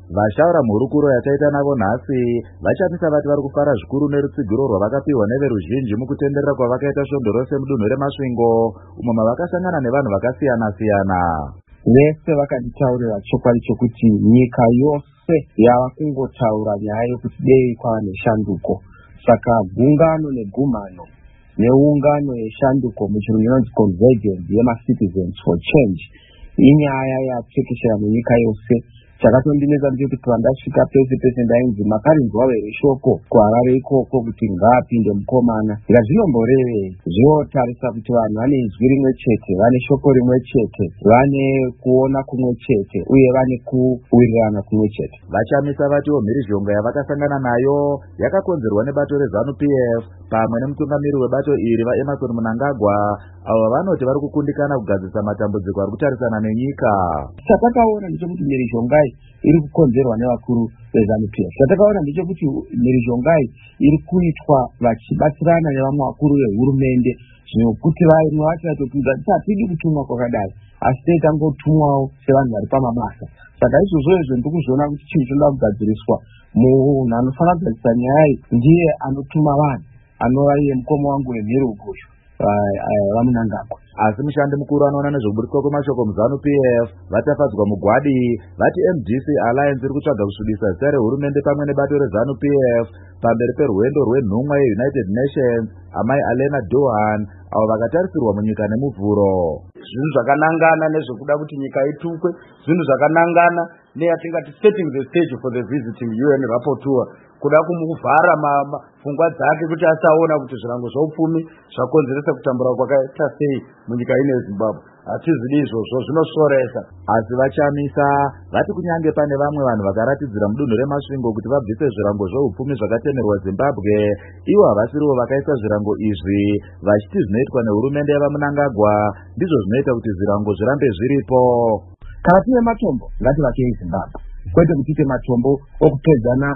Vashaura mhurukuro yataita navo nhasi vachamisa vati vari kufara zvikuru nerutsigiro rwavakapiwa neveruzhinji mukutenderera kwavakaita svondo rose mudunhu remasvingo umo mavakasangana nevanhu vakasiyana-siyana. Vese vakanditaurira chokwadi chokuti nyika yose yava kungotaura nyaya yokuti dei kwava neshanduko. Saka gungano negumano neungano yeshanduko muchirungu inonzi convergence yema-citizens for change inyaya yatekeshera munyika yose. Chakatondinetsa ndechekuti vandasvika pese ndainzi makarinzwa here shoko kuHarare ikoko kuti ngaapinde mukomana. Ngazvinomborevei? Zvinotarisa kuti vanhu vane inzwi rimwe chete, vane shoko rimwe chete, vane kuona kumwe chete, uye vane kuwirirana kumwe chete. Vachamisa vatiwo mhirizhonga yavakasangana nayo yakakonzerwa nebato reZANU-PF pamwe nemutungamiri webato iri vaEmmerson Mnangagwa, avo vanoti vari kukundikana kugadzisa matambudziko ari kutarisana nenyika. Chatakaona ndechekuti mhirizhonga iri kukonzerwa nevakuru veZANU-PF. Chatakaona ndechekuti mhirizhongai iri kuitwa vachibatsirana nevamwe vakuru vehurumende, zvinokuti vamwe vachatotunza hatidi kutumwa kwakadai, asi taitangotumwawo sevanhu vari pamabasa. Saka izvozvo ndiri kuzviona kuti chinhu chinoda kugadziriswa. Munhu anofanira kugadzisa nyaya iyi ndiye anotuma vanhu, anova iye mukoma wangu wemhiri ukushu vaMnangagwa. Asi mushandi mukuru anoona nezvekuburitswa kwemashoko muZANU-PF vatafadzwa mugwadi vati MDC Alliance iri kutsvaga kusvibisa zita rehurumende pamwe nebato reZANU-PF pamberi perwendo rwenhumwa yeUnited Nations amai Alena Dohan avo vakatarisirwa munyika nemuvhuro. Zvinhu zvakanangana nezvekuda kuti nyika itukwe, zvinhu zvakanangana neyatingati setting the stage for the visiting UN rapporteur, kuda kumuvhara pfungwa dzake kuti asaona kuti zvirango zveupfumi zvakonzeresa kutambura kwakaita sei munyika ino yeZimbabwe. Hatizidi izvozvo, zvinosoresa. Asi vachamisa vati kunyange pane vamwe vanhu vakaratidzira mudunhu remasvingo kuti vabvise zvirango zveupfumi zvakatemerwa Zimbabwe, ivo havasirivo vakaisa zvirango izvi, vachiti zvinoitwa nehurumende yavaMnangagwa ndizvo zvinoita kuti zvirango zvirambe zviripo. Kana tine matombo ngativakei Zimbabwe, kwete kuti tiite matombo okupedzana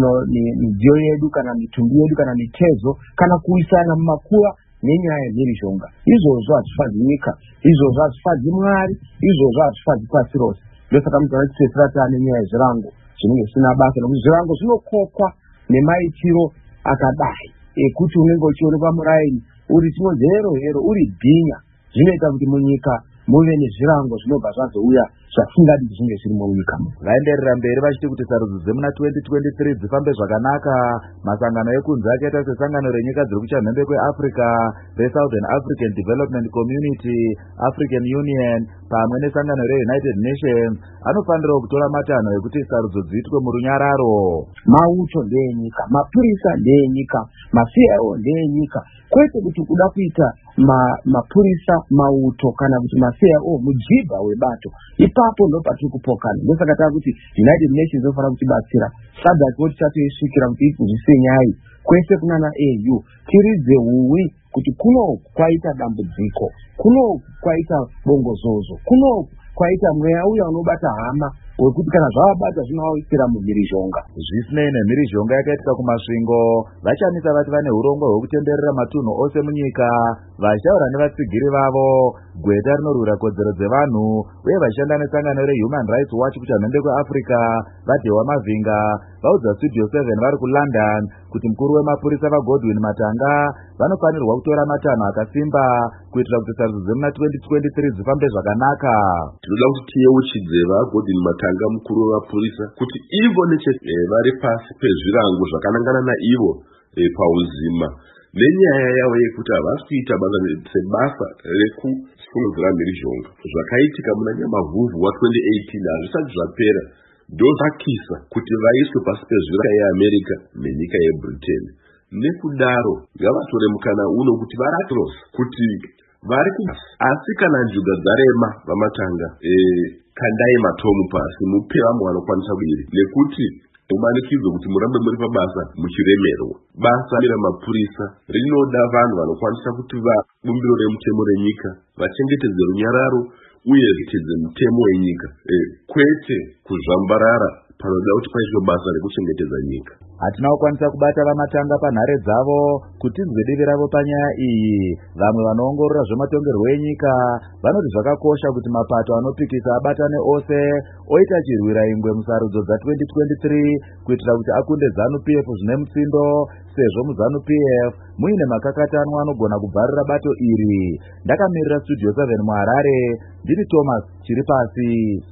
midziyo yedu kana mitumbi yedu kana mitezo kana kuisana mumakuva nenyaya yemhirizhonga. Izvozvo hazvifadzi nyika, izvozvo hazvifadzi Mwari, izvozvo hazvifadzi pasi rose. Ndosaka mutaura tichipedzisira taane nyaya yezvirango zvinenge zvisina basa, nokuti zvirango zvinokokwa nemaitiro akadai ekuti unenge uchionekwa muraini uri chinonzi hero uri bhinya. Zvinoita kuti munyika muve nezvirango zvinobva zvazouya zvatingadi zvinge zvirimo munyika. Vaenderera mberi vachiti kuti sarudzo dzemuna 2023 dzifambe zvakanaka, masangano ekunze akaita sesangano renyika dziri kuchamhembe kweAfrica reSouthern African Development Community, African Union pamwe nesangano reUnited Nations anofanira kutora matanho ekuti sarudzo dziitwe murunyararo. Mauto ndeyenyika, mapurisa ndeyenyika, maCIO ndeyenyika, kwete kuti kuda kuita mapurisa mauto kana kuti maCIO mujibha webato. Ipapo ndo patiri kupokana. Ndosaka tava kuti United Nations inofanira kutibatsira. SADC kuti chatoisvikira kuti idzidzise nyaya iyi kwese kunana AU, tiridze huwi kuti kunoku kwaita dambudziko, kunoku kwaita bongozozo, kunoku kwaita mweya uya unobata hama wekuti kana zvavabata zvinovaisira mumhirizhonga. Zvisinei nemhirizhonga yakaitika kumasvingo, vachamisa vati vane urongwa hwekutenderera matunhu ose munyika, vachaura nevatsigiri vavo, gweta rinorwira kodzero dzevanhu, uye vashanda nesangano reHuman Rights Watch kuchamhembe kweAfrica vaDhewa Mavhinga vaudza Studio 7 vari kuLondon kuti mukuru wemapurisa vaGodwin Matanga vanofanirwa kutora matanho akasimba kuitira kuti sarudzo dzemuna 2023 dzifambe zvakanaka. Tinoda kuti tiyeuchidze vaGodwin Matanga mukuru wemapurisa kuti ivo vari pasi pezvirango zvakanangana naivo pauzima nenyaya yavo yekuti havasi kuita sebasa rekusimudzira mhirizhonga. Zvakaitika muna Nyamavhuvhu wa2018 hazvisati zvapera ndozvakisa kuti vaiswe pasi pezvirango yeAmerica nenyika yeBritain. Nekudaro ngavatore mukana uno kuti varatros kuti vari kubasa. Asi kana njuga dzarema vaMatanga, kandai matomu pasi mupe vamwe vanokwanisa kuiri, nekuti umanikidzo kuti murambe muri pabasa muchiremerwa. Basa ramapurisa rinoda vanhu vanokwanisa kuti vabumbiro remutemo renyika, vachengetedze runyararo uye zvitedze mutemo wenyika, kwete kuzvambarara panoda kuti paitwe basa rekuchengetedza nyika. Hatina kukwanisa kubata vamatanga panhare dzavo kuti tinzwe divi ravo panyaya iyi. Vamwe vanoongorora zvematongerwo enyika vanoti zvakakosha kuti mapato anopikisa abatane ose oita chirwira ingwe musarudzo dza2023 kuitira kuti akunde ZANU-PF zvine mutsindo, sezvo muZANU-PF muine makakatanwa anogona kubvarira bato iri. Ndakamirira Studio 7 muHarare, ndini Thomas Chiripasi.